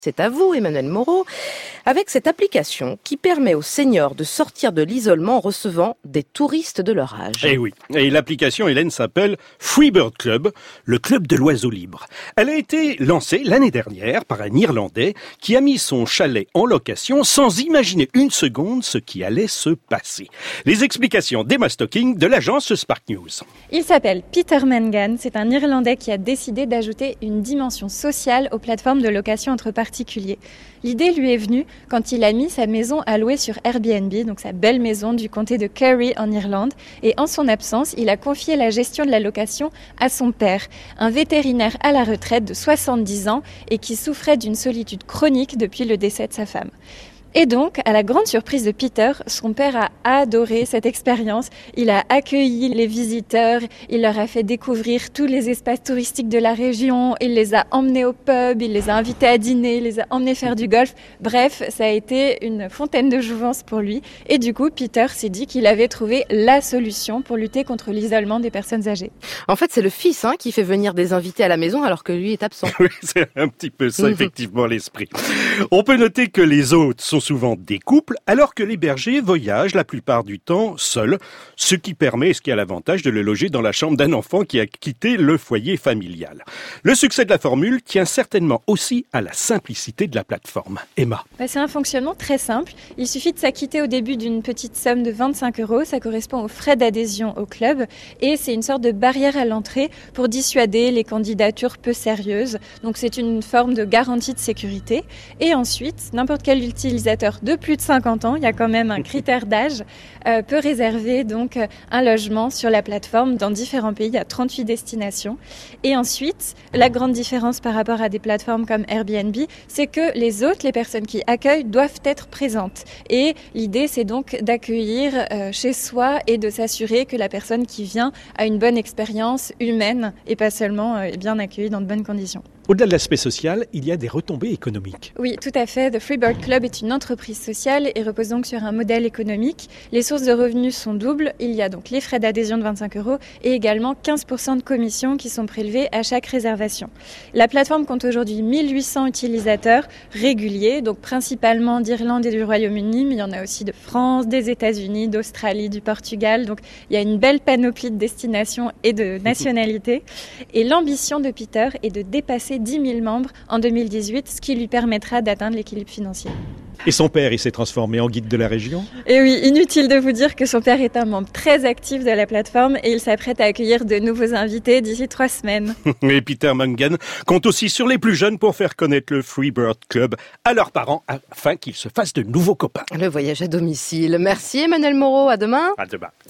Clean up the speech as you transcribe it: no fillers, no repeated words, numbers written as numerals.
C'est à vous, Emmanuel Moreau, avec cette application qui permet aux seniors de sortir de l'isolement en recevant des touristes de leur âge. Eh oui, et l'application, Hélène, s'appelle Freebird Club, le club de l'oiseau libre. Elle a été lancée l'année dernière par un Irlandais qui a mis son chalet en location sans imaginer une seconde ce qui allait se passer. Les explications d'Emma Stocking de l'agence Spark News. Il s'appelle Peter Mangan, c'est un Irlandais qui a décidé d'ajouter une dimension sociale aux plateformes de location entre particuliers. L'idée lui est venue quand il a mis sa maison à louer sur Airbnb, donc sa belle maison du comté de Kerry en Irlande. Et en son absence, il a confié la gestion de la location à son père, un vétérinaire à la retraite de 70 ans et qui souffrait d'une solitude chronique depuis le décès de sa femme. Et donc, à la grande surprise de Peter, son père a adoré cette expérience. Il a accueilli les visiteurs, il leur a fait découvrir tous les espaces touristiques de la région, il les a emmenés au pub, il les a invités à dîner, il les a emmenés faire du golf. Bref, ça a été une fontaine de jouvence pour lui. Et du coup, Peter s'est dit qu'il avait trouvé la solution pour lutter contre l'isolement des personnes âgées. En fait, c'est le fils qui fait venir des invités à la maison alors que lui est absent. Oui, c'est un petit peu ça, effectivement, l'esprit. On peut noter que les hôtes sont souvent des couples, alors que les bergers voyagent la plupart du temps seuls, ce qui a l'avantage de le loger dans la chambre d'un enfant qui a quitté le foyer familial. Le succès de la formule tient certainement aussi à la simplicité de la plateforme. Emma. C'est un fonctionnement très simple. Il suffit de s'acquitter au début d'une petite somme de 25 €. Ça correspond aux frais d'adhésion au club et c'est une sorte de barrière à l'entrée pour dissuader les candidatures peu sérieuses. Donc c'est une forme de garantie de sécurité. Et ensuite, n'importe quel utilisateur de plus de 50 ans, il y a quand même un critère d'âge, peut réserver donc un logement sur la plateforme dans différents pays. Il y a 38 destinations. Et ensuite, la grande différence par rapport à des plateformes comme Airbnb, c'est que les hôtes, les personnes qui accueillent, doivent être présentes. Et l'idée, c'est donc d'accueillir chez soi et de s'assurer que la personne qui vient a une bonne expérience humaine et pas seulement bien accueillie dans de bonnes conditions. Au-delà de l'aspect social, il y a des retombées économiques. Oui, tout à fait. The Freebird Club est une entreprise sociale et repose donc sur un modèle économique. Les sources de revenus sont doubles. Il y a donc les frais d'adhésion de 25 € et également 15% de commissions qui sont prélevées à chaque réservation. La plateforme compte aujourd'hui 1800 utilisateurs réguliers, donc principalement d'Irlande et du Royaume-Uni, mais il y en a aussi de France, des États-Unis, d'Australie, du Portugal. Donc il y a une belle panoplie de destinations et de nationalités. Et l'ambition de Peter est de dépasser 10 000 membres en 2018, ce qui lui permettra d'atteindre l'équilibre financier. Et son père, il s'est transformé en guide de la région ? Et oui, inutile de vous dire que son père est un membre très actif de la plateforme et il s'apprête à accueillir de nouveaux invités d'ici 3 semaines. Et Peter Mangan compte aussi sur les plus jeunes pour faire connaître le Freebird Club à leurs parents afin qu'ils se fassent de nouveaux copains. Le voyage à domicile. Merci Emmanuel Moreau, à demain. À demain.